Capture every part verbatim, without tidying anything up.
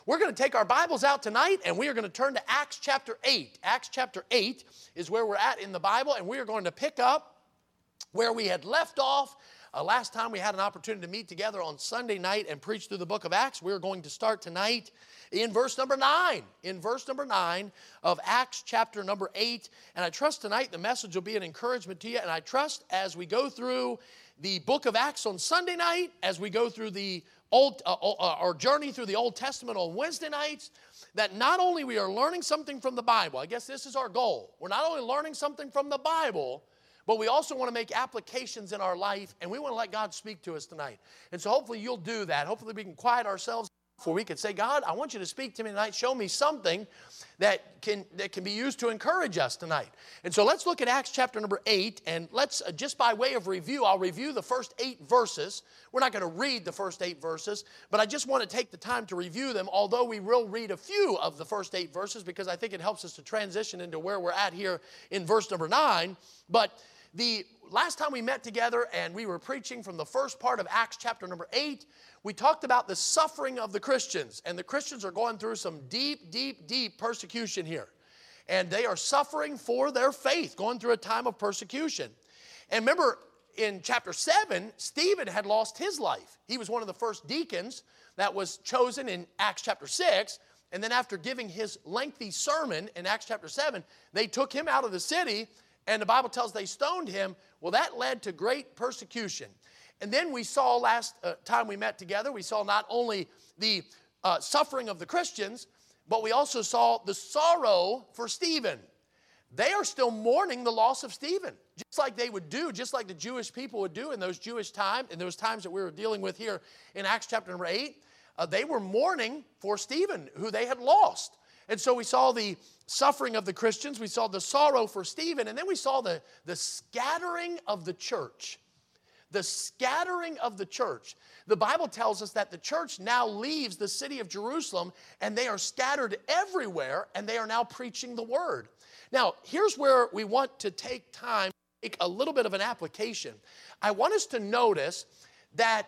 We're going to take our Bibles out tonight, and we are going to turn to Acts chapter eight. Acts chapter eight is where we're at in the Bible, and we are going to pick up where we had left off. Uh, last time we had an opportunity to meet together on Sunday night and preach through the book of Acts. We're going to start tonight in verse number nine. In verse number nine of Acts chapter number eight. And I trust tonight the message will be an encouragement to you. And I trust as we go through the book of Acts on Sunday night, as we go through the Old, uh, uh, our journey through the Old Testament on Wednesday nights, that not only we are learning something from the Bible, I guess this is our goal. We're not only learning something from the Bible, but we also want to make applications in our life, and we want to let God speak to us tonight. And so hopefully you'll do that. Hopefully we can quiet ourselves before we can say, God, I want you to speak to me tonight. Show me something that can, that can be used to encourage us tonight. And so let's look at Acts chapter number eight, and let's, uh, just by way of review, I'll review the first eight verses. We're not going to read the first eight verses, but I just want to take the time to review them, although we will read a few of the first eight verses because I think it helps us to transition into where we're at here in verse number nine. But the last time we met together and we were preaching from the first part of Acts chapter number eight, we talked about the suffering of the Christians. And the Christians are going through some deep, deep, deep persecution here. And they are suffering for their faith, going through a time of persecution. And remember, in chapter seven, Stephen had lost his life. He was one of the first deacons that was chosen in Acts chapter six. And then after giving his lengthy sermon in Acts chapter seven, they took him out of the city. And the Bible tells they stoned him. Well, that led to great persecution. And then we saw last uh, time we met together, we saw not only the uh, suffering of the Christians, but we also saw the sorrow for Stephen. They are still mourning the loss of Stephen, just like they would do, just like the Jewish people would do in those Jewish times, in those times that we were dealing with here in Acts chapter number eight. Uh, they were mourning for Stephen, who they had lost. And so we saw the suffering of the Christians, we saw the sorrow for Stephen, and then we saw the, the scattering of the church. The scattering of the church. The Bible tells us that the church now leaves the city of Jerusalem, and they are scattered everywhere, and they are now preaching the word. Now, here's where we want to take time, make a little bit of an application. I want us to notice that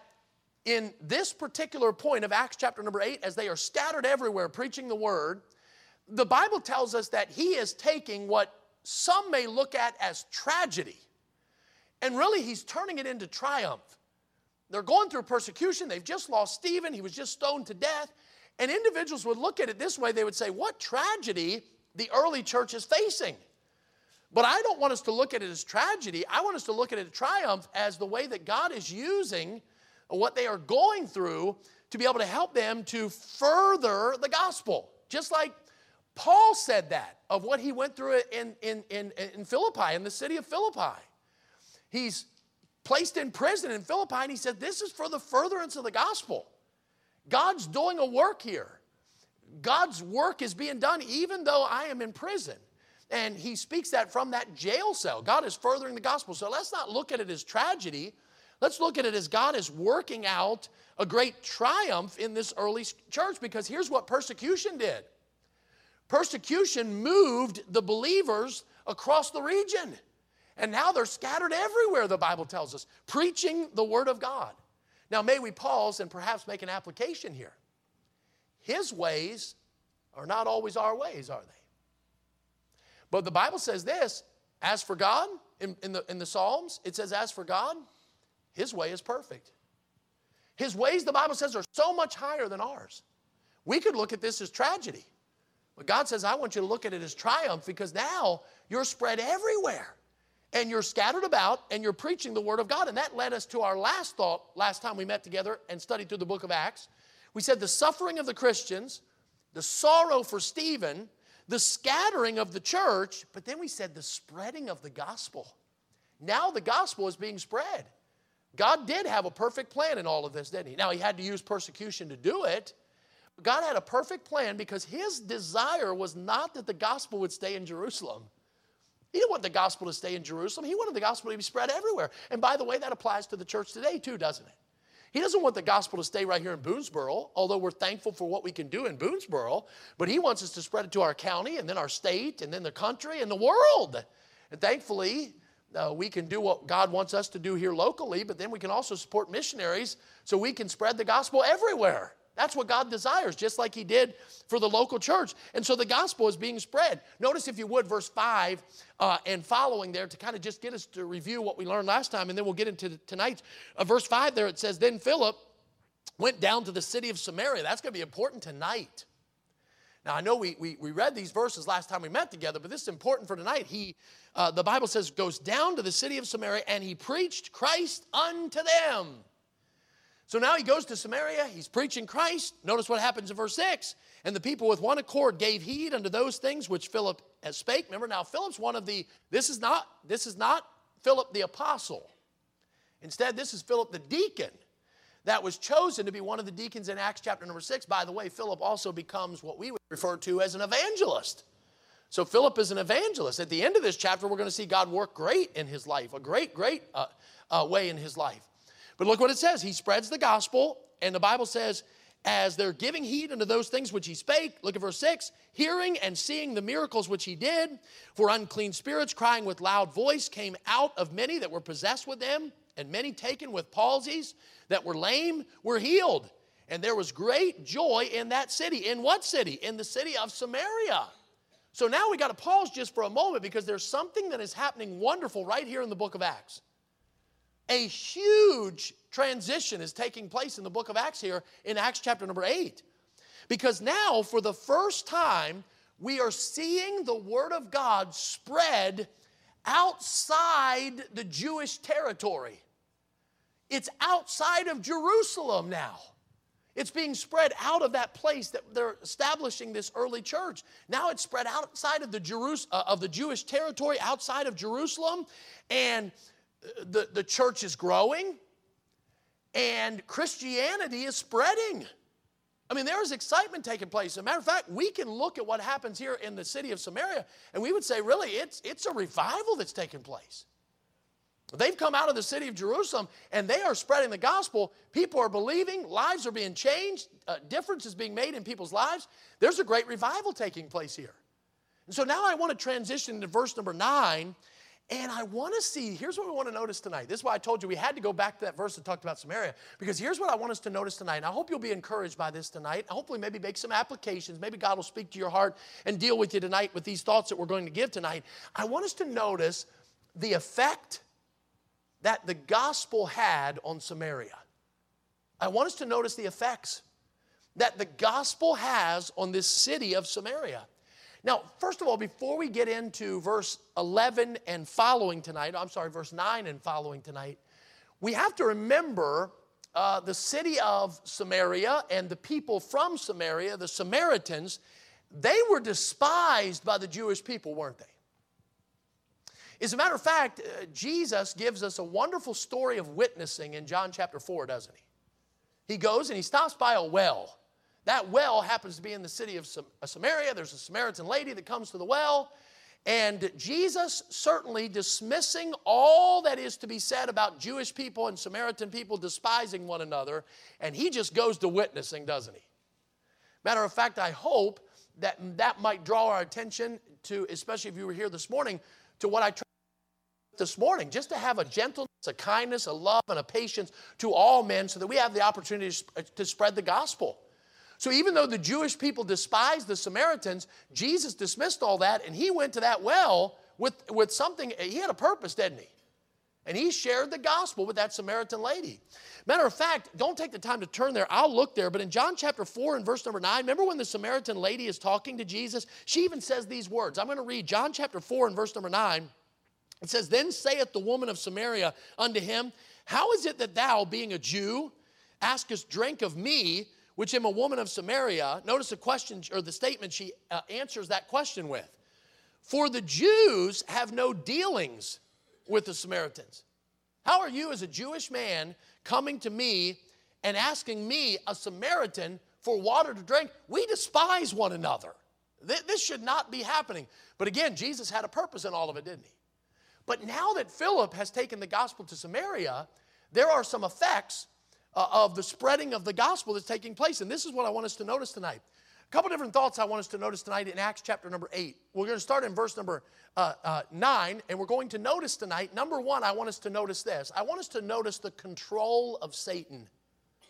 in this particular point of Acts chapter number eight, as they are scattered everywhere preaching the word, the Bible tells us that he is taking what some may look at as tragedy, and really he's turning it into triumph. They're going through persecution. They've just lost Stephen. He was just stoned to death. And individuals would look at it this way. They would say, what tragedy the early church is facing. But I don't want us to look at it as tragedy. I want us to look at it as triumph, as the way that God is using what they are going through to be able to help them to further the gospel. Just like Paul said that of what he went through in, in, in, in Philippi, in the city of Philippi. He's placed in prison in Philippi, and he said, this is for the furtherance of the gospel. God's doing a work here. God's work is being done even though I am in prison. And he speaks that from that jail cell. God is furthering the gospel. So let's not look at it as tragedy. Let's look at it as God is working out a great triumph in this early church, because here's what persecution did. Persecution moved the believers across the region. And now they're scattered everywhere, the Bible tells us, preaching the word of God. Now may we pause and perhaps make an application here. His ways are not always our ways, are they? But the Bible says this, as for God, in, in, the, in the Psalms, it says, as for God, his way is perfect. His ways, the Bible says, are so much higher than ours. We could look at this as tragedy. But God says, I want you to look at it as triumph, because now you're spread everywhere. And you're scattered about, and you're preaching the word of God. And that led us to our last thought, last time we met together and studied through the book of Acts. We said the suffering of the Christians, the sorrow for Stephen, the scattering of the church, but then we said the spreading of the gospel. Now the gospel is being spread. God did have a perfect plan in all of this, didn't he? Now he had to use persecution to do it. But God had a perfect plan, because his desire was not that the gospel would stay in Jerusalem. He didn't want the gospel to stay in Jerusalem. He wanted the gospel to be spread everywhere. And by the way, that applies to the church today too, doesn't it? He doesn't want the gospel to stay right here in Boonesboro, although we're thankful for what we can do in Boonesboro. But he wants us to spread it to our county, and then our state, and then the country, and the world. And thankfully, uh, we can do what God wants us to do here locally, but then we can also support missionaries so we can spread the gospel everywhere. That's what God desires, just like he did for the local church. And so the gospel is being spread. Notice, if you would, verse five uh, and following there to kind of just get us to review what we learned last time, and then we'll get into tonight's. Uh, verse five there, it says, then Philip went down to the city of Samaria. That's going to be important tonight. Now, I know we, we, we read these verses last time we met together, but this is important for tonight. He, uh, the Bible says, goes down to the city of Samaria, and he preached Christ unto them. So now he goes to Samaria, he's preaching Christ. Notice what happens in verse six. And the people with one accord gave heed unto those things which Philip has spake. Remember, now Philip's one of the, this is not, this is not Philip the apostle. Instead, this is Philip the deacon that was chosen to be one of the deacons in Acts chapter number six. By the way, Philip also becomes what we would refer to as an evangelist. So Philip is an evangelist. At the end of this chapter, we're going to see God work great in his life, a great, great uh, uh, way in his life. But look what it says. He spreads the gospel, and the Bible says, as they're giving heed unto those things which he spake, look at verse six, hearing and seeing the miracles which he did, for unclean spirits crying with loud voice came out of many that were possessed with them, and many taken with palsies that were lame were healed. And there was great joy in that city. In what city? In the city of Samaria. So now we got to pause just for a moment, because there's something that is happening wonderful right here in the book of Acts. A huge transition is taking place in the book of Acts here in Acts chapter number eight. Because now, for the first time, we are seeing the word of God spread outside the Jewish territory. It's outside of Jerusalem now. It's being spread out of that place that they're establishing this early church. Now it's spread outside of the, Jerus- uh, of the Jewish territory, outside of Jerusalem, and The, the church is growing, and Christianity is spreading. I mean, there is excitement taking place. As a matter of fact, we can look at what happens here in the city of Samaria, and we would say, really, it's, it's a revival that's taking place. They've come out of the city of Jerusalem, and they are spreading the gospel. People are believing. Lives are being changed. Uh, difference is being made in people's lives. There's a great revival taking place here. And so now I want to transition to verse number nine. And I want to see, here's what we want to notice tonight. This is why I told you we had to go back to that verse that talked about Samaria. Because here's what I want us to notice tonight. And I hope you'll be encouraged by this tonight. Hopefully maybe make some applications. Maybe God will speak to your heart and deal with you tonight with these thoughts that we're going to give tonight. I want us to notice the effect that the gospel had on Samaria. I want us to notice the effects that the gospel has on this city of Samaria. Now, first of all, before we get into verse eleven and following tonight, I'm sorry, verse nine and following tonight, we have to remember uh, the city of Samaria and the people from Samaria, the Samaritans. They were despised by the Jewish people, weren't they? As a matter of fact, uh, Jesus gives us a wonderful story of witnessing in John chapter four, doesn't he? He goes and he stops by a well. That well happens to be in the city of Samaria. There's a Samaritan lady that comes to the well. And Jesus, certainly dismissing all that is to be said about Jewish people and Samaritan people despising one another, and he just goes to witnessing, doesn't he? Matter of fact, I hope that that might draw our attention to, especially if you were here this morning, to what I tried this morning, just to have a gentleness, a kindness, a love, and a patience to all men so that we have the opportunity to spread the gospel. So even though the Jewish people despised the Samaritans, Jesus dismissed all that, and he went to that well with, with something. He had a purpose, didn't he? And he shared the gospel with that Samaritan lady. Matter of fact, don't take the time to turn there. I'll look there. But in John chapter four and verse number nine, remember when the Samaritan lady is talking to Jesus? She even says these words. I'm going to read John chapter four and verse number nine. It says, then saith the woman of Samaria unto him, how is it that thou, being a Jew, askest drink of me, which am a woman of Samaria? Notice the question, or the statement she uh, answers that question with. For the Jews have no dealings with the Samaritans. How are you as a Jewish man coming to me and asking me, a Samaritan, for water to drink? We despise one another. This should not be happening. But again, Jesus had a purpose in all of it, didn't he? But now that Philip has taken the gospel to Samaria, there are some effects uh, of the spreading of the gospel that's taking place. And this is what I want us to notice tonight. A couple different thoughts I want us to notice tonight in Acts chapter number eight. We're going to start in verse number uh, uh, nine, and we're going to notice tonight, number one, I want us to notice this. I want us to notice the control of Satan.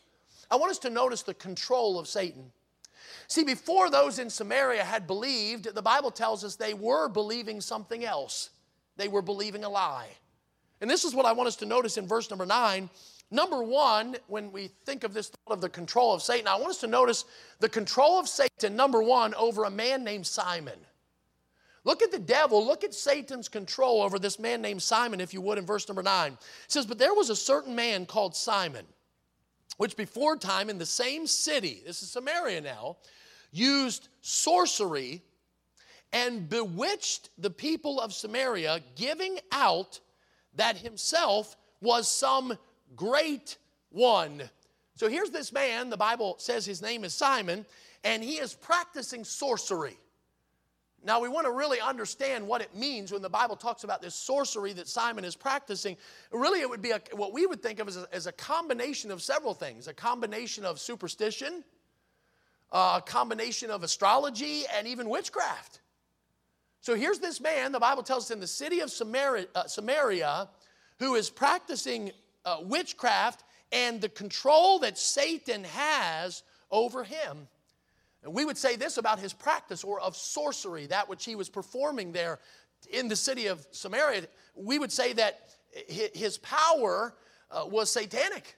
I want us to notice the control of Satan. See, before those in Samaria had believed, the Bible tells us they were believing something else. They were believing a lie. And this is what I want us to notice in verse number nine. Number one, when we think of this thought of the control of Satan, I want us to notice the control of Satan, number one, over a man named Simon. Look at the devil, look at Satan's control over this man named Simon, if you would, in verse number nine. It says, but there was a certain man called Simon, which before time in the same city, this is Samaria now, used sorcery and bewitched the people of Samaria, giving out that himself was some great one. So here's this man, the Bible says his name is Simon, and he is practicing sorcery. Now we want to really understand what it means when the Bible talks about this sorcery that Simon is practicing. Really it would be a, what we would think of as a, as a combination of several things. A combination of superstition, a combination of astrology, and even witchcraft. So here's this man, the Bible tells us in the city of Samaria, uh, Samaria who is practicing uh, witchcraft and the control that Satan has over him. And we would say this about his practice or of sorcery, that which he was performing there in the city of Samaria. We would say that his power uh, was satanic.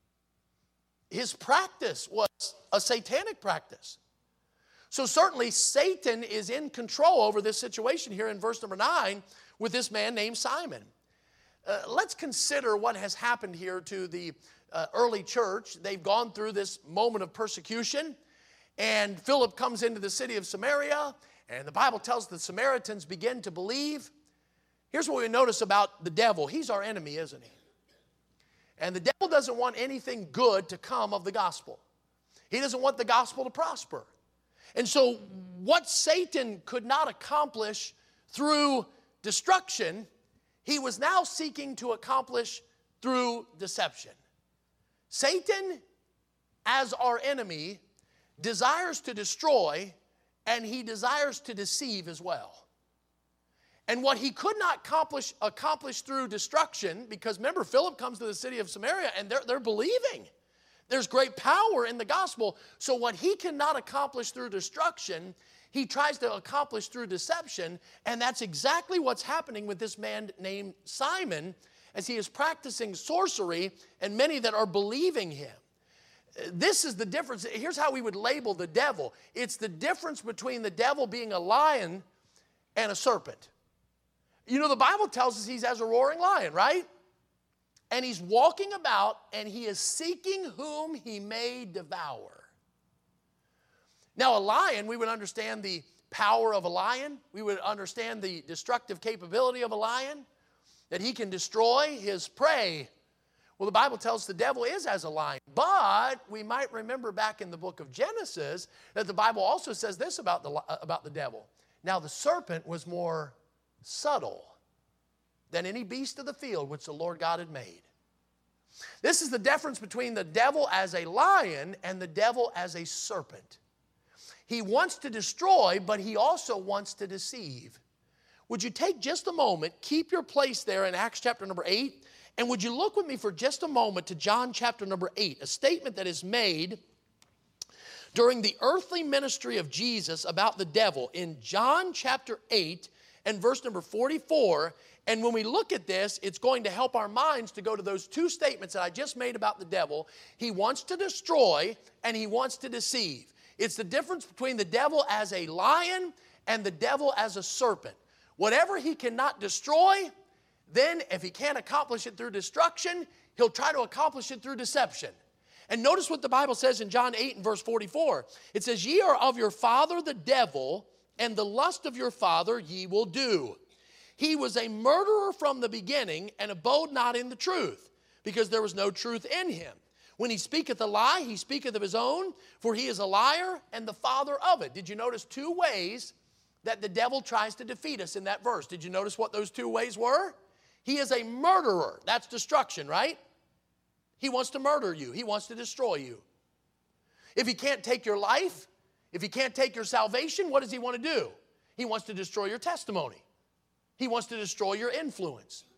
His practice was a satanic practice. So certainly Satan is in control over this situation here in verse number nine with this man named Simon. Uh, let's consider what has happened here to the uh, early church. They've gone through this moment of persecution, and Philip comes into the city of Samaria, and the Bible tells the Samaritans begin to believe. Here's what we notice about the devil. He's our enemy, isn't he? And the devil doesn't want anything good to come of the gospel. He doesn't want the gospel to prosper. And so what Satan could not accomplish through destruction, he was now seeking to accomplish through deception. Satan, as our enemy, desires to destroy, and he desires to deceive as well. And what he could not accomplish, accomplish through destruction, because remember, Philip comes to the city of Samaria, and they're, they're believing. There's great power in the gospel. So what he cannot accomplish through destruction, he tries to accomplish through deception, and that's exactly what's happening with this man named Simon as he is practicing sorcery, and many that are believing him. This is the difference. Here's how we would label the devil. It's the difference between the devil being a lion and a serpent. You know, the Bible tells us he's as a roaring lion, right? And he's walking about, and he is seeking whom he may devour. Now, a lion, we would understand the power of a lion. We would understand the destructive capability of a lion, that he can destroy his prey. Well, the Bible tells us the devil is as a lion. But we might remember back in the book of Genesis that the Bible also says this about the, about the devil. Now, the serpent was more subtle than any beast of the field which the Lord God had made. This is the difference between the devil as a lion and the devil as a serpent. He wants to destroy, but he also wants to deceive. Would you take just a moment, keep your place there in Acts chapter number eight, and would you look with me for just a moment to John chapter number eight, a statement that is made during the earthly ministry of Jesus about the devil in John chapter eight and verse number forty-four. And when we look at this, it's going to help our minds to go to those two statements that I just made about the devil. He wants to destroy and he wants to deceive. It's the difference between the devil as a lion and the devil as a serpent. Whatever he cannot destroy, then if he can't accomplish it through destruction, he'll try to accomplish it through deception. And notice what the Bible says in John eight and verse forty-four. It says, ye are of your father the devil, and the lust of your father ye will do. He was a murderer from the beginning, and abode not in the truth, because there was no truth in him. When he speaketh a lie, he speaketh of his own, for he is a liar and the father of it. Did you notice two ways that the devil tries to defeat us in that verse? Did you notice what those two ways were? He is a murderer. That's destruction, right? He wants to murder you. He wants to destroy you. If he can't take your life, if he can't take your salvation, what does he want to do? He wants to destroy your testimony. He wants to destroy your influence.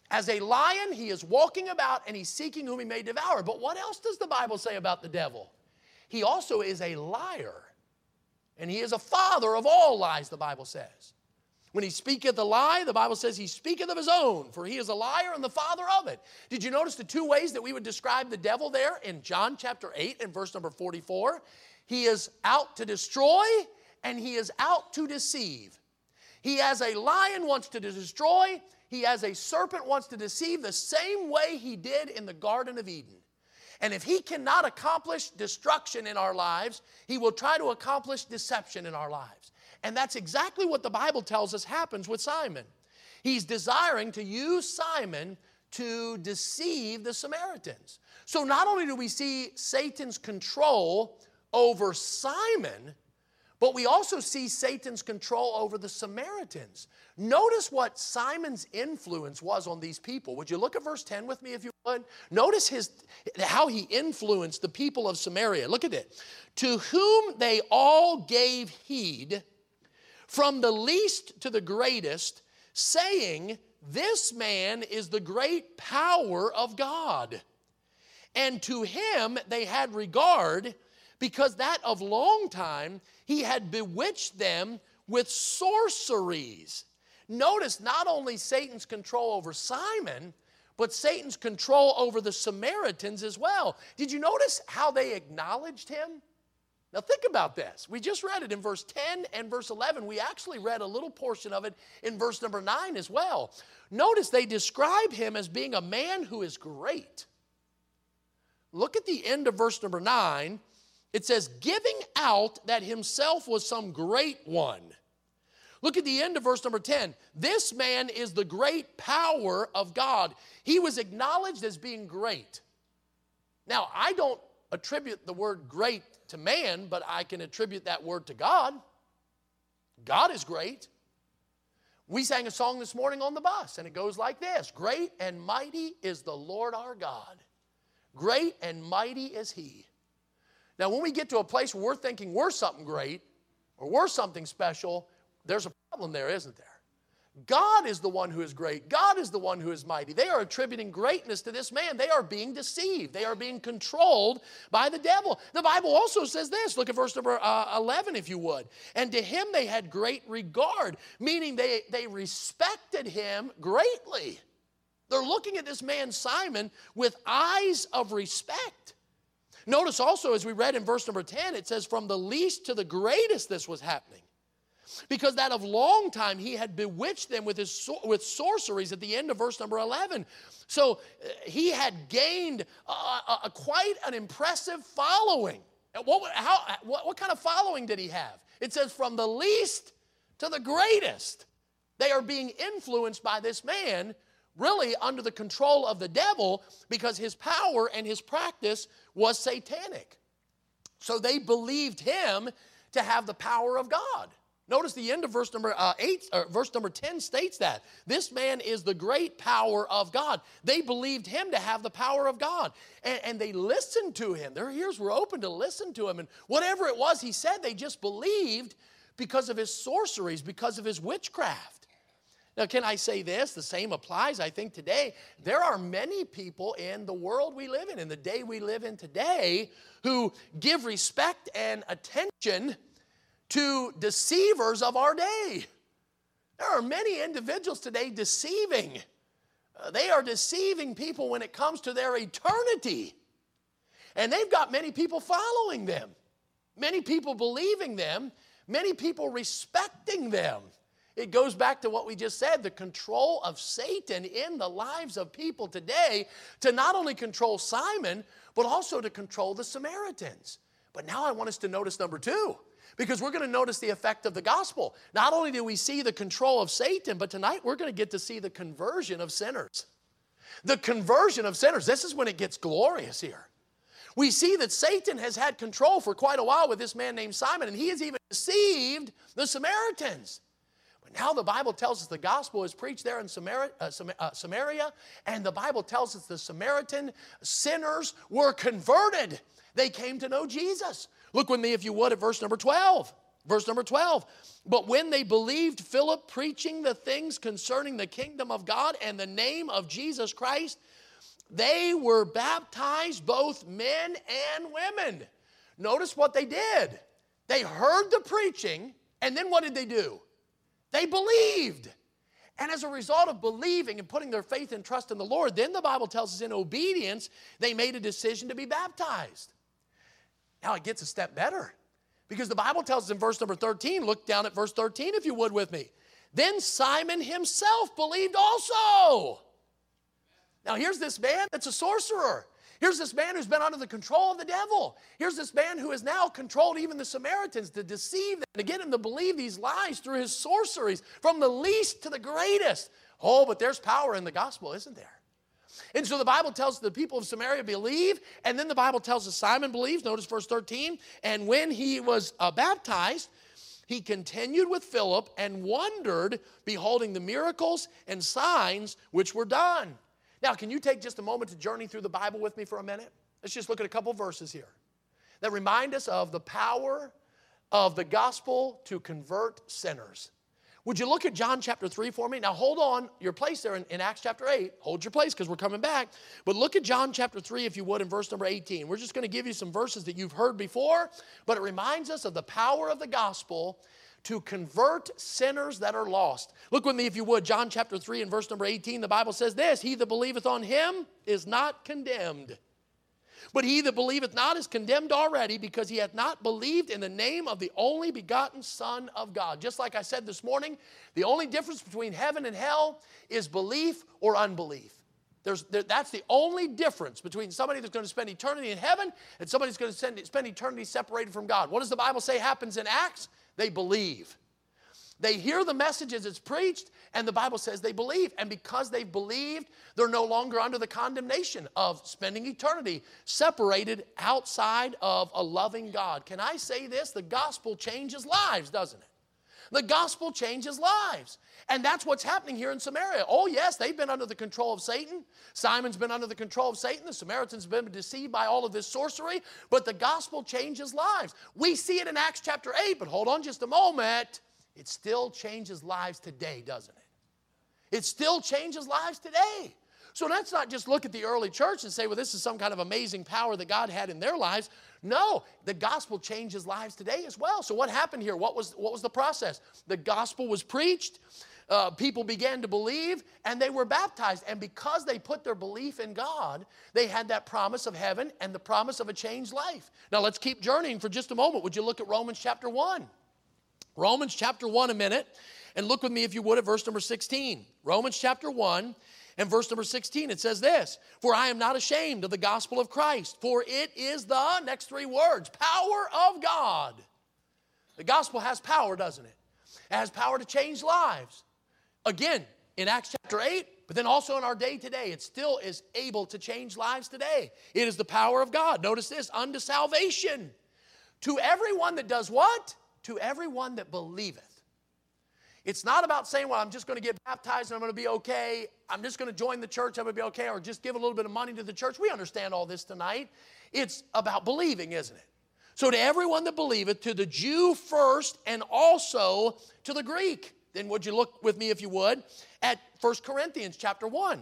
As a lion, he is walking about and he's seeking whom he may devour. But what else does the Bible say about the devil? He also is a liar. And he is a father of all lies, the Bible says. When he speaketh a lie, the Bible says he speaketh of his own, for he is a liar and the father of it. Did you notice the two ways that we would describe the devil there in John chapter eight and verse number forty-four? He is out to destroy and he is out to deceive. He as a lion wants to destroy, he as a serpent wants to deceive the same way he did in the Garden of Eden. And if he cannot accomplish destruction in our lives, he will try to accomplish deception in our lives. And that's exactly what the Bible tells us happens with Simon. He's desiring to use Simon to deceive the Samaritans. So not only do we see Satan's control over Simon, but we also see Satan's control over the Samaritans. Notice what Simon's influence was on these people. Would you look at verse ten with me if you would? Notice his, how he influenced the people of Samaria. Look at it. To whom they all gave heed, from the least to the greatest, saying, this man is the great power of God. And to him they had regard, because that of long time he had bewitched them with sorceries. Notice not only Satan's control over Simon, but Satan's control over the Samaritans as well. Did you notice how they acknowledged him? Now think about this. We just read it in verse ten and verse eleven. We actually read a little portion of it in verse number nine as well. Notice they describe him as being a man who is great. Look at the end of verse number nine. It says, giving out that himself was some great one. Look at the end of verse number ten. This man is the great power of God. He was acknowledged as being great. Now, I don't attribute the word great to man, but I can attribute that word to God. God is great. We sang a song this morning on the bus, and it goes like this. Great and mighty is the Lord our God. Great and mighty is he. Now, when we get to a place where we're thinking we're something great or we're something special, there's a problem there, isn't there? God is the one who is great. God is the one who is mighty. They are attributing greatness to this man. They are being deceived. They are being controlled by the devil. The Bible also says this. Look at verse number uh, eleven, if you would. And to him they had great regard, meaning they, they respected him greatly. They're looking at this man Simon with eyes of respect. Notice also, as we read in verse number ten, it says, from the least to the greatest this was happening. Because that of long time he had bewitched them with his with sorceries at the end of verse number eleven. So uh, he had gained uh, a, a quite an impressive following. What, how, what, what kind of following did he have? It says from the least to the greatest. They are being influenced by this man, really under the control of the devil, because his power and his practice was satanic. So they believed him to have the power of God. Notice the end of verse number uh, eight, or verse number ten states that. This man is the great power of God. They believed him to have the power of God. And, and they listened to him. Their ears were open to listen to him. And whatever it was he said, they just believed because of his sorceries, because of his witchcraft. Now, can I say this? The same applies, I think, today. There are many people in the world we live in, in the day we live in today, who give respect and attention to deceivers of our day. There are many individuals today deceiving. Uh, they are deceiving people when it comes to their eternity. And they've got many people following them, many people believing them, many people respecting them. It goes back to what we just said, the control of Satan in the lives of people today to not only control Simon, but also to control the Samaritans. But now I want us to notice number two, because we're going to notice the effect of the gospel. Not only do we see the control of Satan, but tonight we're going to get to see the conversion of sinners. The conversion of sinners. This is when it gets glorious here. We see that Satan has had control for quite a while with this man named Simon, and he has even deceived the Samaritans. But now the Bible tells us the gospel is preached there in Samaria, uh, uh, Samaria, and the Bible tells us the Samaritan sinners were converted. They came to know Jesus. Look with me, if you would, at verse number twelve. Verse number twelve. But when they believed Philip preaching the things concerning the kingdom of God and the name of Jesus Christ, they were baptized, both men and women. Notice what they did. They heard the preaching, and then what did they do? They believed. And as a result of believing and putting their faith and trust in the Lord, then the Bible tells us in obedience, they made a decision to be baptized. Now it gets a step better, because the Bible tells us in verse number thirteen, look down at verse thirteen if you would with me. Then Simon himself believed also. Now here's this man that's a sorcerer. Here's this man who's been under the control of the devil. Here's this man who has now controlled even the Samaritans to deceive them, to get them to believe these lies through his sorceries, from the least to the greatest. Oh, but there's power in the gospel, isn't there? And so the Bible tells the people of Samaria believe, and then the Bible tells us Simon believes. Notice verse thirteen. And when he was uh, baptized, he continued with Philip and wondered, beholding the miracles and signs which were done. Now, can you take just a moment to journey through the Bible with me for a minute? Let's just look at a couple verses here that remind us of the power of the gospel to convert sinners. Would you look at John chapter three for me? Now, hold on your place there in, in Acts chapter eight. Hold your place because we're coming back. But look at John chapter three, if you would, in verse number eighteen. We're just going to give you some verses that you've heard before, but it reminds us of the power of the gospel to convert sinners that are lost. Look with me, if you would, John chapter three and verse number eighteen. The Bible says this: he that believeth on him is not condemned. But he that believeth not is condemned already, because he hath not believed in the name of the only begotten Son of God. Just like I said this morning, the only difference between heaven and hell is belief or unbelief. There's, there, that's the only difference between somebody that's going to spend eternity in heaven and somebody that's going to spend, spend eternity separated from God. What does the Bible say happens in Acts? They believe. They hear the message as it's preached, and the Bible says they believe. And because they've believed, they're no longer under the condemnation of spending eternity separated outside of a loving God. Can I say this? The gospel changes lives, doesn't it? The gospel changes lives. And that's what's happening here in Samaria. Oh, yes, they've been under the control of Satan. Simon's been under the control of Satan. The Samaritans have been deceived by all of this sorcery. But the gospel changes lives. We see it in Acts chapter eight, but hold on just a moment. It still changes lives today, doesn't it? It still changes lives today. So let's not just look at the early church and say, well, this is some kind of amazing power that God had in their lives. No, the gospel changes lives today as well. So what happened here? What was, what was the process? The gospel was preached. Uh, people began to believe, and they were baptized. And because they put their belief in God, they had that promise of heaven and the promise of a changed life. Now let's keep journeying for just a moment. Would you look at Romans chapter one? Romans chapter one a minute, and look with me if you would at verse number sixteen. Romans chapter one and verse number sixteen, it says this: for I am not ashamed of the gospel of Christ, for it is the, next three words, power of God. The gospel has power, doesn't it? It has power to change lives. Again, in Acts chapter eight, but then also in our day today, it still is able to change lives today. It is the power of God. Notice this: unto salvation, to everyone that does what? To everyone that believeth. It's not about saying, well, I'm just going to get baptized and I'm going to be okay. I'm just going to join the church, I'm going to be okay, or just give a little bit of money to the church. We understand all this tonight. It's about believing, isn't it? So to everyone that believeth, to the Jew first and also to the Greek. Then would you look with me, if you would, at First Corinthians chapter one.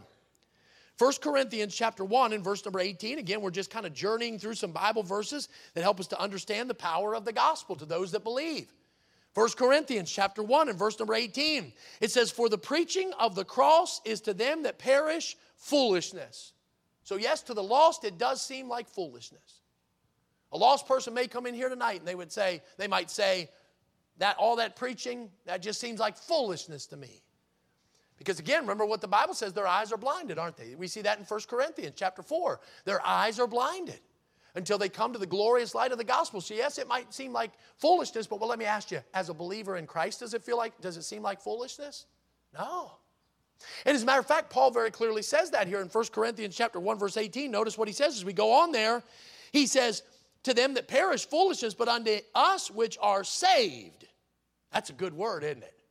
First Corinthians chapter one and verse number eighteen. Again, we're just kind of journeying through some Bible verses that help us to understand the power of the gospel to those that believe. First Corinthians chapter one and verse number eighteen. It says, for the preaching of the cross is to them that perish foolishness. So yes, to the lost it does seem like foolishness. A lost person may come in here tonight and they would say, they might say, that all that preaching, that just seems like foolishness to me. Because again, remember what the Bible says, their eyes are blinded, aren't they? We see that in First Corinthians chapter four. Their eyes are blinded until they come to the glorious light of the gospel. So yes, it might seem like foolishness, but well, let me ask you, as a believer in Christ, does it feel like, does it seem like foolishness? No. And as a matter of fact, Paul very clearly says that here in First Corinthians chapter one, verse eighteen. Notice what he says as we go on there. He says, to them that perish foolishness, but unto us which are saved. That's a good word, isn't it?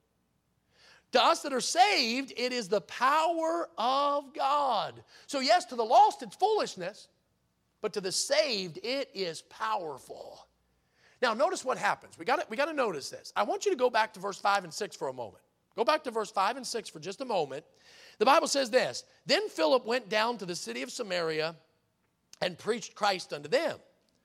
To us that are saved, it is the power of God. So yes, to the lost it's foolishness, but to the saved it is powerful. Now, notice what happens. We got we got to notice this. I want you to go back to verse five and six for a moment. Go back to verse five and six for just a moment. The Bible says this, then Philip went down to the city of Samaria and preached Christ unto them.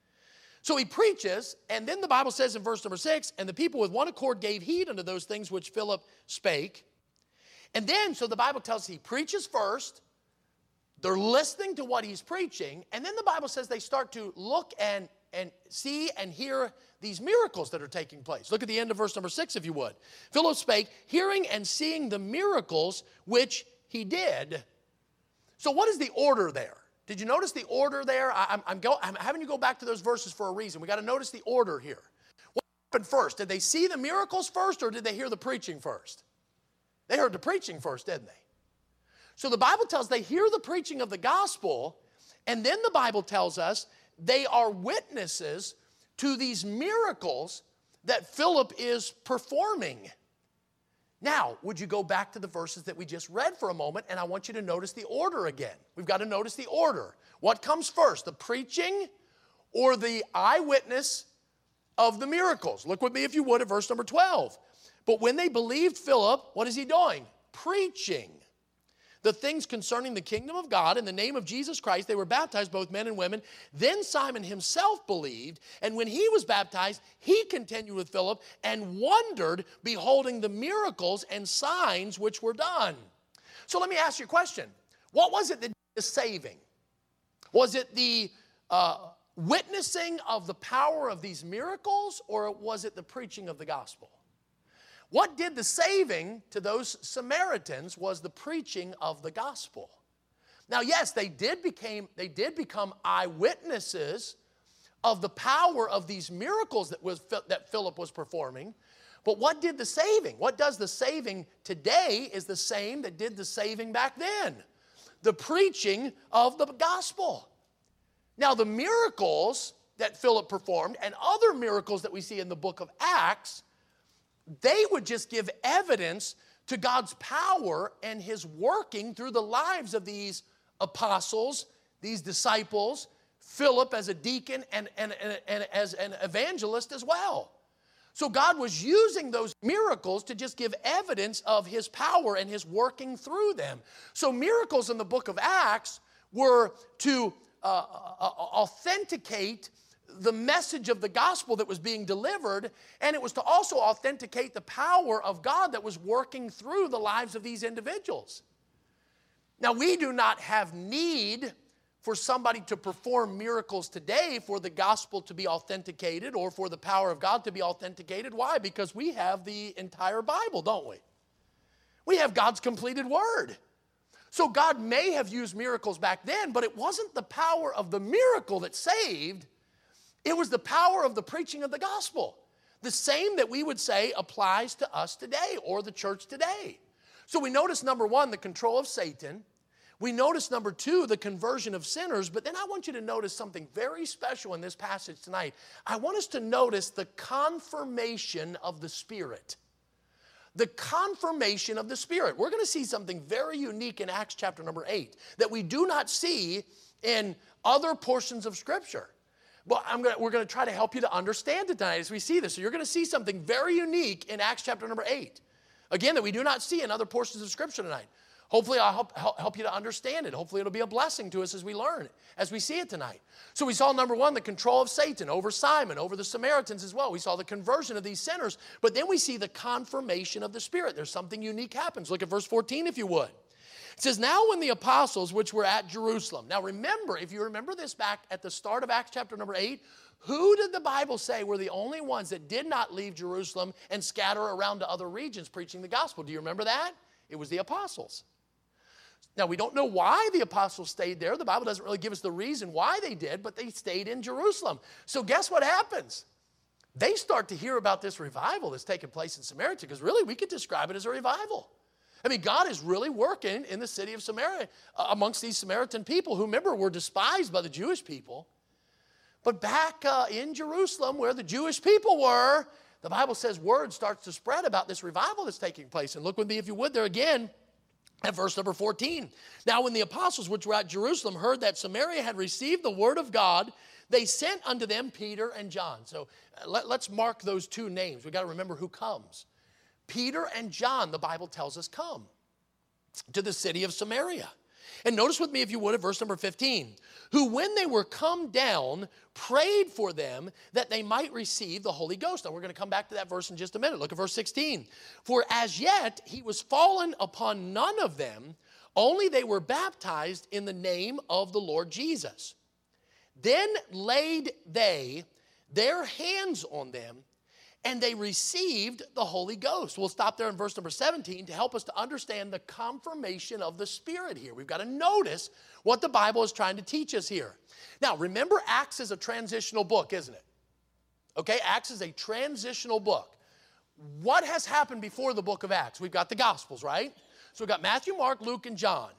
So he preaches, and then the Bible says in verse number six, and the people with one accord gave heed unto those things which Philip spake. And then, so the Bible tells us he preaches first, they're listening to what he's preaching, and then the Bible says they start to look and, and see and hear these miracles that are taking place. Look at the end of verse number six, if you would. Philip spake, hearing and seeing the miracles which he did. So what is the order there? Did you notice the order there? I, I'm, I'm, go, I'm having you go back to those verses for a reason. We got to notice the order here. What happened first? Did they see the miracles first, or did they hear the preaching first? They heard the preaching first, didn't they? So the Bible tells they hear the preaching of the gospel, and then the Bible tells us they are witnesses to these miracles that Philip is performing. Now, would you go back to the verses that we just read for a moment, and I want you to notice the order again. We've got to notice the order. What comes first, the preaching or the eyewitness of the miracles? Look with me, if you would, at verse number twelve. But when they believed Philip, what is he doing? Preaching the things concerning the kingdom of God in the name of Jesus Christ. They were baptized, both men and women. Then Simon himself believed, and when he was baptized, he continued with Philip and wondered, beholding the miracles and signs which were done. So let me ask you a question. What was it that did the saving? Was it the uh, witnessing of the power of these miracles, or was it the preaching of the gospel? What did the saving to those Samaritans was the preaching of the gospel. Now, yes, they did, became, they did become eyewitnesses of the power of these miracles that, was, that Philip was performing. But what did the saving? What does the saving today is the same that did the saving back then. The preaching of the gospel. Now, the miracles that Philip performed and other miracles that we see in the book of Acts, they would just give evidence to God's power and his working through the lives of these apostles, these disciples, Philip as a deacon and, and, and, and as an evangelist as well. So God was using those miracles to just give evidence of his power and his working through them. So miracles in the book of Acts were to uh, uh, authenticate the message of the gospel that was being delivered, and it was to also authenticate the power of God that was working through the lives of these individuals. Now, we do not have need for somebody to perform miracles today for the gospel to be authenticated or for the power of God to be authenticated. Why? Because we have the entire Bible, don't we? We have God's completed word. So God may have used miracles back then, but it wasn't the power of the miracle that saved. It was the power of the preaching of the gospel. The same that we would say applies to us today or the church today. So we notice, number one, the control of Satan. We notice, number two, the conversion of sinners. But then I want you to notice something very special in this passage tonight. I want us to notice the confirmation of the Spirit. The confirmation of the Spirit. We're going to see something very unique in Acts chapter number eight that we do not see in other portions of Scripture. Well, I'm gonna, we're going to try to help you to understand it tonight as we see this. So you're going to see something very unique in Acts chapter number eight. Again, that we do not see in other portions of Scripture tonight. Hopefully I'll help, help, help you to understand it. Hopefully it'll be a blessing to us as we learn it, as we see it tonight. So we saw, number one, the control of Satan over Simon, over the Samaritans as well. We saw the conversion of these sinners. But then we see the confirmation of the Spirit. There's something unique happens. Look at verse fourteen if you would. It says, now when the apostles which were at Jerusalem. Now remember, if you remember this back at the start of Acts chapter number eight, who did the Bible say were the only ones that did not leave Jerusalem and scatter around to other regions preaching the gospel? Do you remember that? It was the apostles. Now we don't know why the apostles stayed there. The Bible doesn't really give us the reason why they did, but they stayed in Jerusalem. So guess what happens? They start to hear about this revival that's taking place in Samaria, because really we could describe it as a revival. I mean, God is really working in the city of Samaria uh, amongst these Samaritan people who, remember, were despised by the Jewish people. But back uh, in Jerusalem, where the Jewish people were, the Bible says word starts to spread about this revival that's taking place. And look with me, if you would, there again at verse number fourteen. Now, when the apostles which were at Jerusalem heard that Samaria had received the word of God, They sent unto them Peter and John. So uh, let, let's mark those two names. We've got to remember who comes. Peter and John, the Bible tells us, come to the city of Samaria. And notice with me, if you would, at verse number fifteen, who when they were come down, prayed for them that they might receive the Holy Ghost. Now we're going to come back to that verse in just a minute. Look at verse sixteen. For as yet he was fallen upon none of them, only they were baptized in the name of the Lord Jesus. Then laid they their hands on them, and they received the Holy Ghost. We'll stop there in verse number seventeen to help us to understand the confirmation of the Spirit here. We've got to notice what the Bible is trying to teach us here. Now, remember, Acts is a transitional book, isn't it? Okay, Acts is a transitional book. What has happened before the book of Acts? We've got the Gospels, right? So we've got Matthew, Mark, Luke, and John.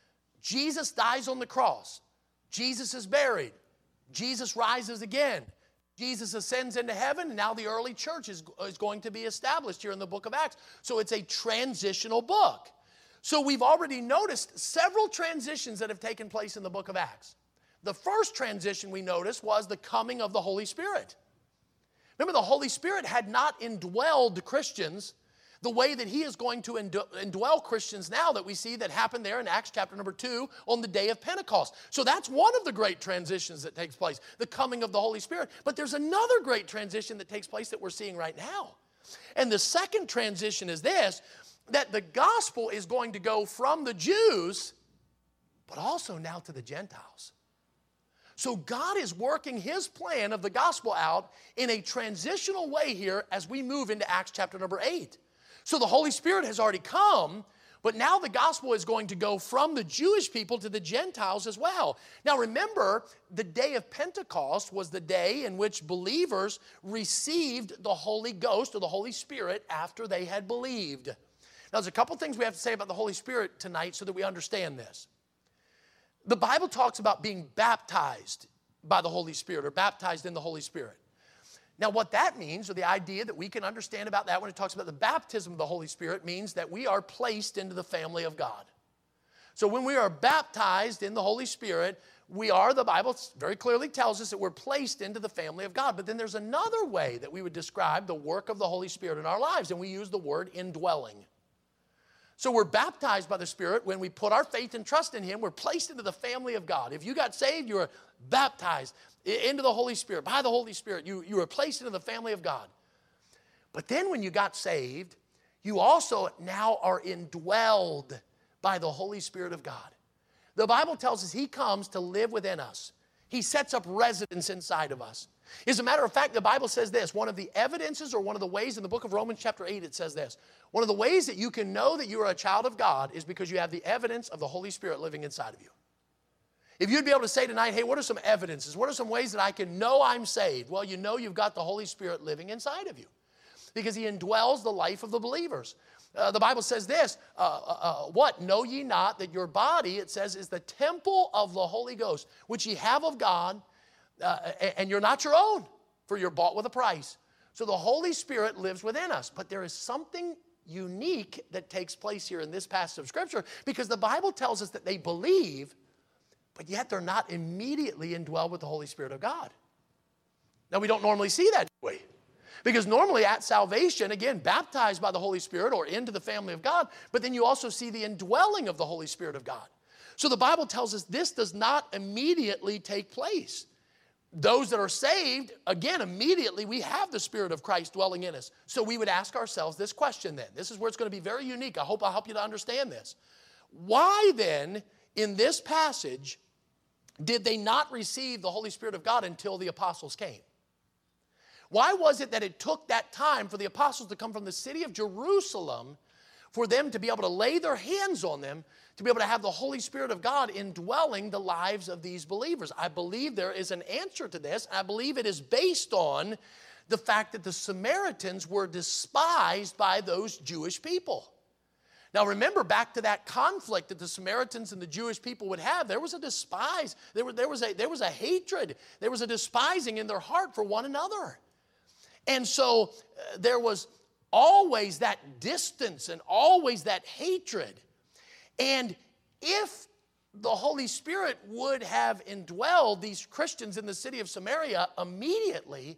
Jesus dies on the cross. Jesus is buried. Jesus rises again. Jesus ascends into heaven, and now the early church is, is going to be established here in the book of Acts. So it's a transitional book. So we've already noticed several transitions that have taken place in the book of Acts. The first transition we noticed was the coming of the Holy Spirit. Remember, the Holy Spirit had not indwelled Christians the way that he is going to indwell Christians now that we see that happened there in Acts chapter number two on the day of Pentecost. So that's one of the great transitions that takes place, the coming of the Holy Spirit. But there's another great transition that takes place that we're seeing right now. And the second transition is this, that the gospel is going to go from the Jews, but also now to the Gentiles. So God is working his plan of the gospel out in a transitional way here as we move into Acts chapter number eight. So the Holy Spirit has already come, but now the gospel is going to go from the Jewish people to the Gentiles as well. Now remember, the day of Pentecost was the day in which believers received the Holy Ghost or the Holy Spirit after they had believed. Now there's a couple things we have to say about the Holy Spirit tonight so that we understand this. The Bible talks about being baptized by the Holy Spirit or baptized in the Holy Spirit. Now, what that means, or the idea that we can understand about that when it talks about the baptism of the Holy Spirit, means that we are placed into the family of God. So when we are baptized in the Holy Spirit, we are, the Bible very clearly tells us that we're placed into the family of God. But then there's another way that we would describe the work of the Holy Spirit in our lives, and we use the word indwelling. So we're baptized by the Spirit. When we put our faith and trust in him, we're placed into the family of God. If you got saved, you were baptized into the Holy Spirit. By the Holy Spirit, you, you were placed into the family of God. But then when you got saved, you also now are indwelled by the Holy Spirit of God. The Bible tells us he comes to live within us. He sets up residence inside of us. As a matter of fact, the Bible says this, one of the evidences or one of the ways in the book of Romans chapter eight, it says this, one of the ways that you can know that you are a child of God is because you have the evidence of the Holy Spirit living inside of you. If you'd be able to say tonight, hey, what are some evidences? What are some ways that I can know I'm saved? Well, you know you've got the Holy Spirit living inside of you because he indwells the life of the believers. Uh, the Bible says this, uh, uh, uh, what? Know ye not that your body, it says, is the temple of the Holy Ghost, which ye have of God, uh, and you're not your own, for you're bought with a price. So the Holy Spirit lives within us. But there is something unique that takes place here in this passage of Scripture because the Bible tells us that they believe, but yet they're not immediately indwelled with the Holy Spirit of God. Now, we don't normally see that, do we? Because normally at salvation, again, baptized by the Holy Spirit or into the family of God, but then you also see the indwelling of the Holy Spirit of God. So the Bible tells us this does not immediately take place. Those that are saved, again, immediately we have the Spirit of Christ dwelling in us. So we would ask ourselves this question then. This is where it's going to be very unique. I hope I'll help you to understand this. Why then, in this passage, did they not receive the Holy Spirit of God until the apostles came? Why was it that it took that time for the apostles to come from the city of Jerusalem for them to be able to lay their hands on them, to be able to have the Holy Spirit of God indwelling the lives of these believers? I believe there is an answer to this. I believe it is based on the fact that the Samaritans were despised by those Jewish people. Now remember, back to that conflict that the Samaritans and the Jewish people would have, there was a despise, there was, there was, a, there was a hatred, there was a despising in their heart for one another. And so uh, there was always that distance and always that hatred. And if the Holy Spirit would have indwelled these Christians in the city of Samaria immediately,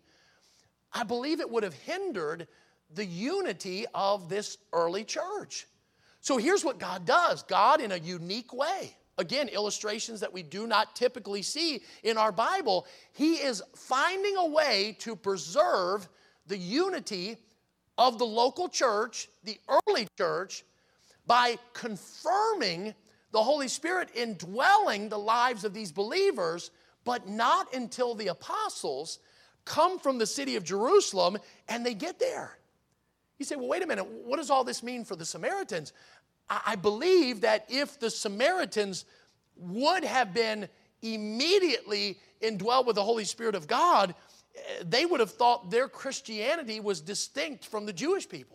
I believe it would have hindered the unity of this early church. So here's what God does. God, in a unique way, again, illustrations that we do not typically see in our Bible, he is finding a way to preserve the unity of the local church, the early church, by confirming the Holy Spirit indwelling the lives of these believers, but not until the apostles come from the city of Jerusalem and they get there. You say, well, wait a minute, what does all this mean for the Samaritans? I believe that if the Samaritans would have been immediately indwelled with the Holy Spirit of God, they would have thought their Christianity was distinct from the Jewish people.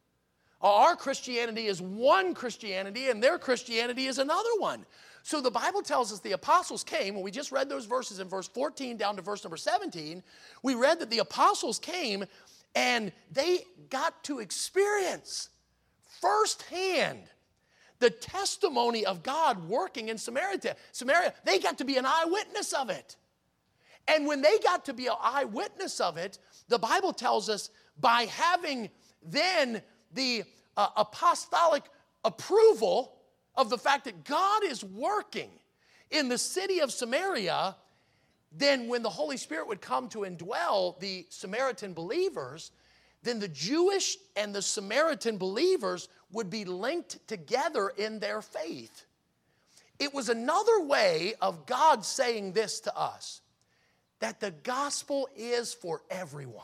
Our Christianity is one Christianity and their Christianity is another one. So the Bible tells us the apostles came, and we just read those verses in verse fourteen down to verse number seventeen. We read that the apostles came and they got to experience firsthand the testimony of God working in Samaria. Samaria, they got to be an eyewitness of it. And when they got to be an eyewitness of it, the Bible tells us by having then the uh, apostolic approval of the fact that God is working in the city of Samaria, then when the Holy Spirit would come to indwell the Samaritan believers, then the Jewish and the Samaritan believers would be linked together in their faith. It was another way of God saying this to us, that the gospel is for everyone.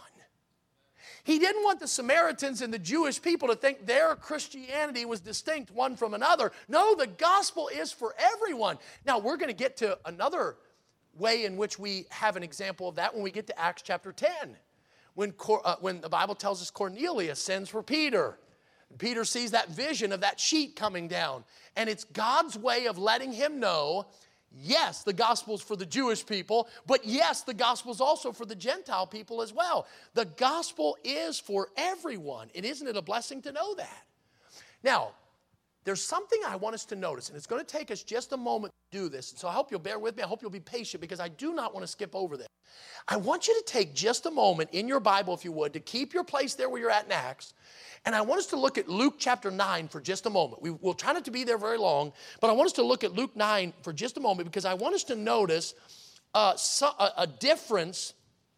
He didn't want the Samaritans and the Jewish people to think their Christianity was distinct one from another. No, the gospel is for everyone. Now, we're going to get to another way in which we have an example of that when we get to Acts chapter ten. When, uh, when the Bible tells us Cornelius sends for Peter. Peter sees that vision of that sheet coming down. And it's God's way of letting him know, yes, the gospel's for the Jewish people, but yes, the gospel's also for the Gentile people as well. The gospel is for everyone. And isn't it a blessing to know that? Now, there's something I want us to notice, and it's going to take us just a moment to do this. And so I hope you'll bear with me. I hope you'll be patient because I do not want to skip over this. I want you to take just a moment in your Bible, if you would, to keep your place there where you're at in Acts. And I want us to look at Luke chapter nine for just a moment. We, we'll try not to be there very long, but I want us to look at Luke nine for just a moment because I want us to notice uh, so, a, a difference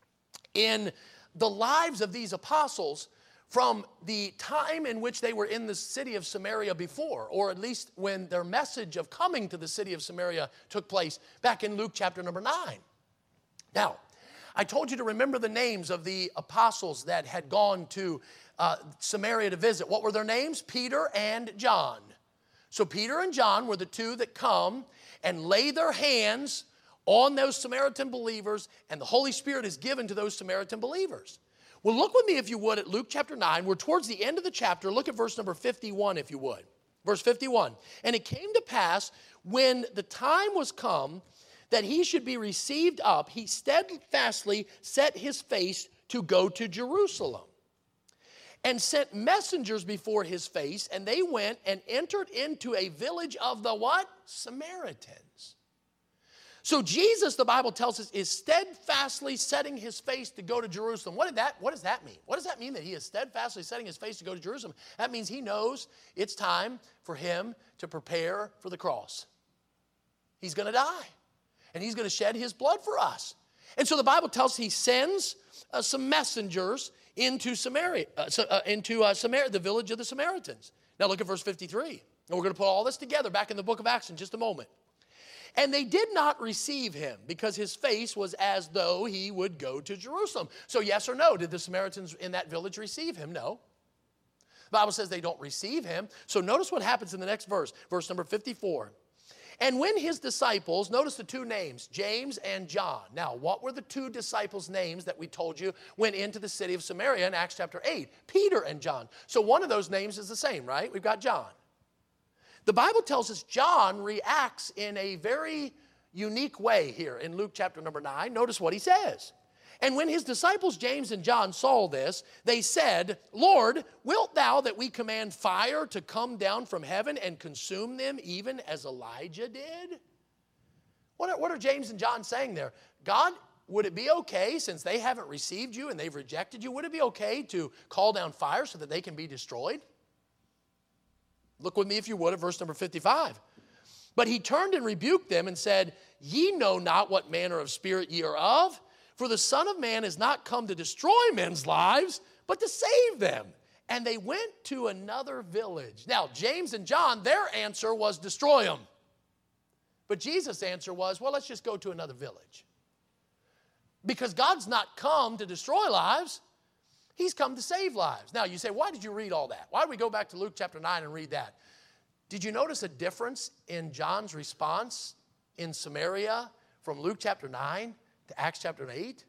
in the lives of these apostles from the time in which they were in the city of Samaria before, or at least when their message of coming to the city of Samaria took place back in Luke chapter number nine. Now, I told you to remember the names of the apostles that had gone to uh, Samaria to visit. What were their names? Peter and John. So Peter and John were the two that come and lay their hands on those Samaritan believers, and the Holy Spirit is given to those Samaritan believers. Well, look with me, if you would, at Luke chapter nine. We're towards the end of the chapter. Look at verse number fifty-one, if you would. Verse fifty-one. And it came to pass, when the time was come that he should be received up, he steadfastly set his face to go to Jerusalem, and sent messengers before his face, and they went and entered into a village of the what? Samaritans. So Jesus, the Bible tells us, is steadfastly setting his face to go to Jerusalem. What did that, what does that mean? What does that mean that he is steadfastly setting his face to go to Jerusalem? That means he knows it's time for him to prepare for the cross. He's going to die, and he's going to shed his blood for us. And so the Bible tells us he sends uh, some messengers into Samaria, uh, so, uh, into uh, Samaria, the village of the Samaritans. Now look at verse fifty-three. And we're going to put all this together back in the book of Acts in just a moment. And they did not receive him, because his face was as though he would go to Jerusalem. So yes or no, did the Samaritans in that village receive him? No. The Bible says they don't receive him. So notice what happens in the next verse, verse number fifty-four. And when his disciples, notice the two names, James and John. Now, what were the two disciples' names that we told you went into the city of Samaria in Acts chapter eight? Peter and John. So one of those names is the same, right? We've got John. The Bible tells us John reacts in a very unique way here in Luke chapter number nine. Notice what he says. And when his disciples James and John saw this, they said, Lord, wilt thou that we command fire to come down from heaven and consume them, even as Elijah did? What are, what are James and John saying there? God, would it be okay, since they haven't received you and they've rejected you, would it be okay to call down fire so that they can be destroyed? Look with me, if you would, at verse number fifty-five. But he turned and rebuked them and said, Ye know not what manner of spirit ye are of, for the Son of Man is not come to destroy men's lives, but to save them. And they went to another village. Now, James and John, their answer was destroy them. But Jesus' answer was, well, let's just go to another village. Because God's not come to destroy lives. He's come to save lives. Now, you say, why did you read all that? Why did we go back to Luke chapter nine and read that? Did you notice a difference in John's response in Samaria from Luke chapter nine to Acts chapter eight?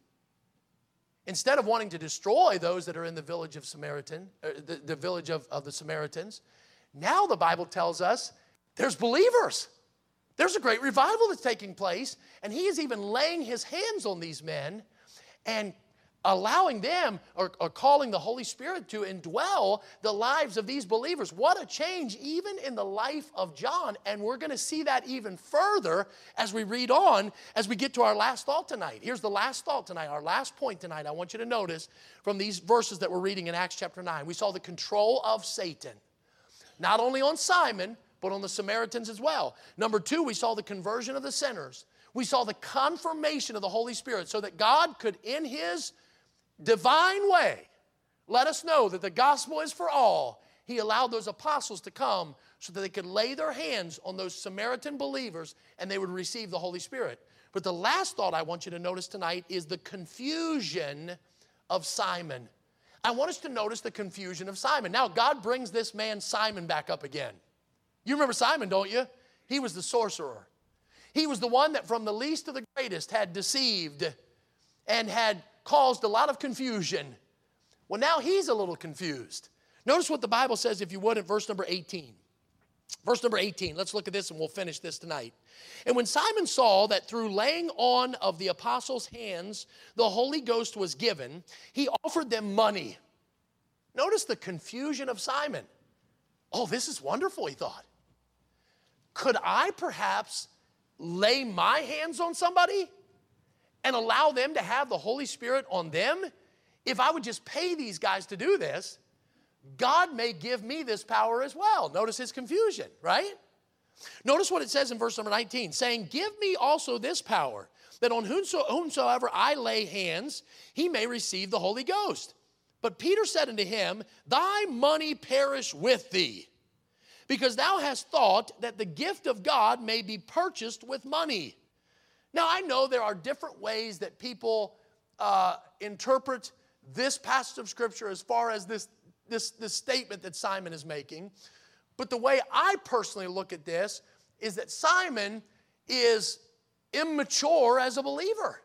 Instead of wanting to destroy those that are in the village of Samaritan, uh, the, the village of, of the Samaritans, now the Bible tells us there's believers. There's a great revival that's taking place, and he is even laying his hands on these men and allowing them, or, or calling the Holy Spirit to indwell the lives of these believers. What a change even in the life of John, and we're going to see that even further as we read on, as we get to our last thought tonight. Here's the last thought tonight, our last point tonight. I want you to notice from these verses that we're reading in Acts chapter nine. We saw the control of Satan, not only on Simon, but on the Samaritans as well. Number two, we saw the conversion of the sinners. We saw the confirmation of the Holy Spirit so that God could, in his divine way, let us know that the gospel is for all. He allowed those apostles to come so that they could lay their hands on those Samaritan believers and they would receive the Holy Spirit. But the last thought I want you to notice tonight is the confusion of Simon. I want us to notice the confusion of Simon. Now, God brings this man Simon back up again. You remember Simon, don't you? He was the sorcerer. He was the one that from the least to the greatest had deceived and had caused a lot of confusion. Well, now he's a little confused. Notice what the Bible says, if you would, in verse number eighteen. Verse number eighteen, let's look at this and we'll finish this tonight. And when Simon saw that through laying on of the apostles' hands the Holy Ghost was given, he offered them money. Notice the confusion of Simon. Oh, this is wonderful, he thought. Could I perhaps lay my hands on somebody and allow them to have the Holy Spirit on them? If I would just pay these guys to do this, God may give me this power as well. Notice his confusion, right? Notice what it says in verse number nineteen, saying, Give me also this power, that on whomsoever I lay hands, he may receive the Holy Ghost. But Peter said unto him, Thy money perish with thee, because thou hast thought that the gift of God may be purchased with money. Now, I know there are different ways that people uh, interpret this passage of Scripture as far as this, this, this statement that Simon is making. But the way I personally look at this is that Simon is immature as a believer.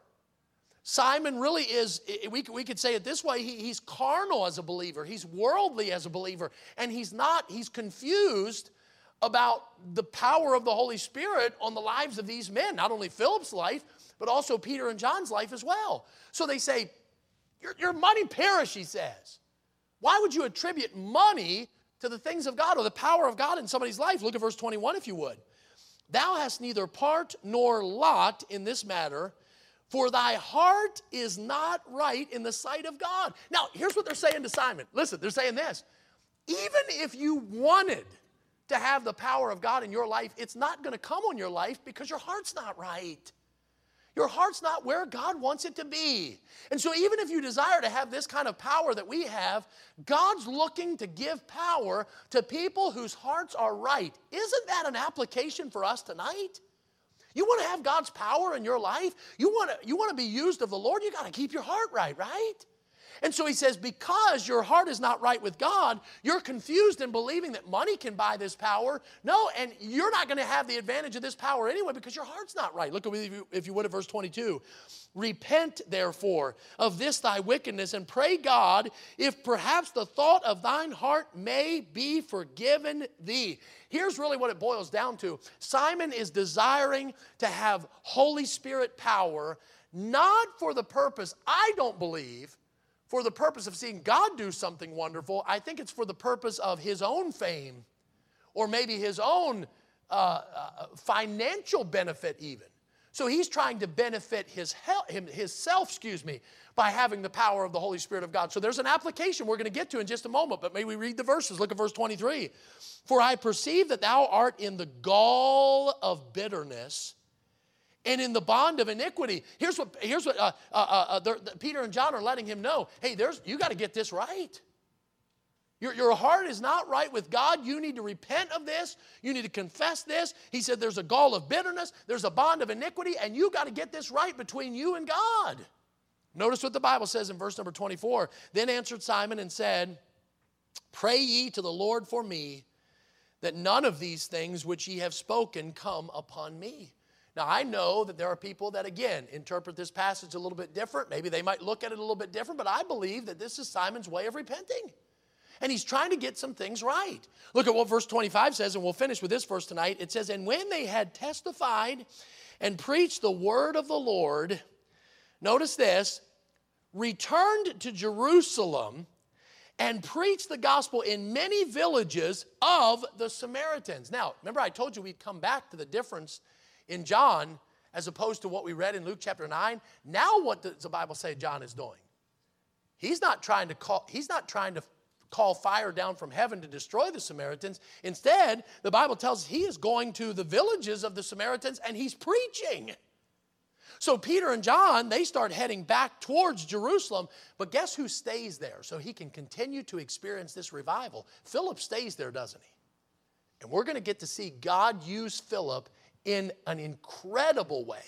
Simon really is, we, we could say it this way, he, he's carnal as a believer. He's worldly as a believer. And he's not, he's confused about the power of the Holy Spirit on the lives of these men. Not only Philip's life, but also Peter and John's life as well. So they say, your, your money perish, he says. Why would you attribute money to the things of God or the power of God in somebody's life? Look at verse twenty-one if you would. Thou hast neither part nor lot in this matter, for thy heart is not right in the sight of God. Now, here's what they're saying to Simon. Listen, they're saying this. Even if you wanted to have the power of God in your life, it's not going to come on your life because your heart's not right. Your heart's not where God wants it to be. And so even if you desire to have this kind of power that we have, God's looking to give power to people whose hearts are right. Isn't that an application for us tonight? You want to have God's power in your life? You want to, you want to be used of the Lord? You got to keep your heart right, right? And so he says, because your heart is not right with God, you're confused in believing that money can buy this power. No, and you're not going to have the advantage of this power anyway because your heart's not right. Look at me, if you, if you would, at verse twenty-two. Repent, therefore, of this thy wickedness, and pray God, if perhaps the thought of thine heart may be forgiven thee. Here's really what it boils down to. Simon is desiring to have Holy Spirit power, not for the purpose, I don't believe, for the purpose of seeing God do something wonderful. I think it's for the purpose of his own fame, or maybe his own uh, uh, financial benefit even. So he's trying to benefit his hel- him, himself, excuse me, by having the power of the Holy Spirit of God. So there's an application we're going to get to in just a moment, but may we read the verses. Look at verse twenty-three. For I perceive that thou art in the gall of bitterness and in the bond of iniquity. Here's what, here's what uh, uh, uh, the, the, Peter and John are letting him know. Hey, there's, you got to get this right. Your, your heart is not right with God. You need to repent of this. You need to confess this. He said there's a gall of bitterness. There's a bond of iniquity, and you got to get this right between you and God. Notice what the Bible says in verse number twenty-four. Then answered Simon and said, Pray ye to the Lord for me, that none of these things which ye have spoken come upon me. Now, I know that there are people that, again, interpret this passage a little bit different. Maybe they might look at it a little bit different, but I believe that this is Simon's way of repenting. And he's trying to get some things right. Look at what verse twenty-five says, and we'll finish with this verse tonight. It says, And when they had testified and preached the word of the Lord, notice this, returned to Jerusalem and preached the gospel in many villages of the Samaritans. Now, remember I told you we'd come back to the difference in John as opposed to what we read in Luke chapter nine. Now what does the Bible say John is doing? He's not trying to call, he's not trying to call fire down from heaven to destroy the Samaritans. Instead, the Bible tells us he is going to the villages of the Samaritans and he's preaching. So Peter and John, they start heading back towards Jerusalem, but guess who stays there so he can continue to experience this revival? Philip stays there, doesn't he? And we're going to get to see God use Philip in an incredible way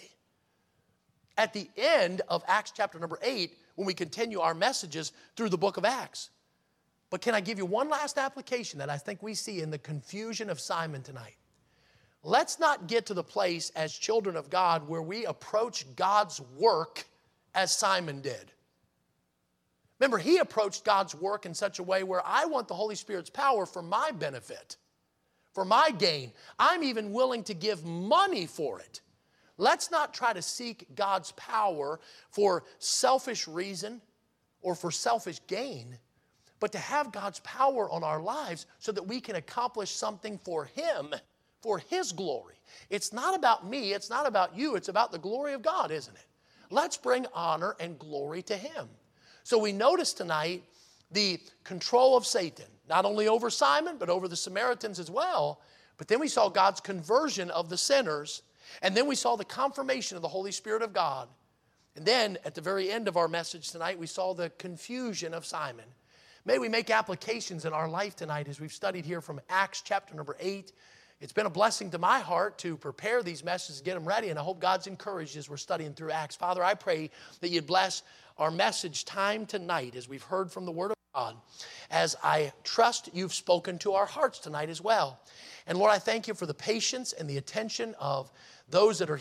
at the end of Acts chapter number eight when we continue our messages through the book of Acts. But can I give you one last application that I think we see in the confusion of Simon tonight? Let's not get to the place as children of God where we approach God's work as Simon did. Remember, he approached God's work in such a way where I want the Holy Spirit's power for my benefit, for my gain. I'm even willing to give money for it. Let's not try to seek God's power for selfish reason or for selfish gain, but to have God's power on our lives so that we can accomplish something for him, for his glory. It's not about me, it's not about you, it's about the glory of God, isn't it? Let's bring honor and glory to him. So we notice tonight the control of Satan, not only over Simon, but over the Samaritans as well. But then we saw God's conversion of the sinners, and then we saw the confirmation of the Holy Spirit of God. And then at the very end of our message tonight, we saw the confusion of Simon. May we make applications in our life tonight as we've studied here from Acts chapter number eight. It's been a blessing to my heart to prepare these messages, get them ready, and I hope God's encouraged as we're studying through Acts. Father, I pray that you'd bless our message time tonight as we've heard from the Word of God, as I trust you've spoken to our hearts tonight as well. And Lord, I thank you for the patience and the attention of those that are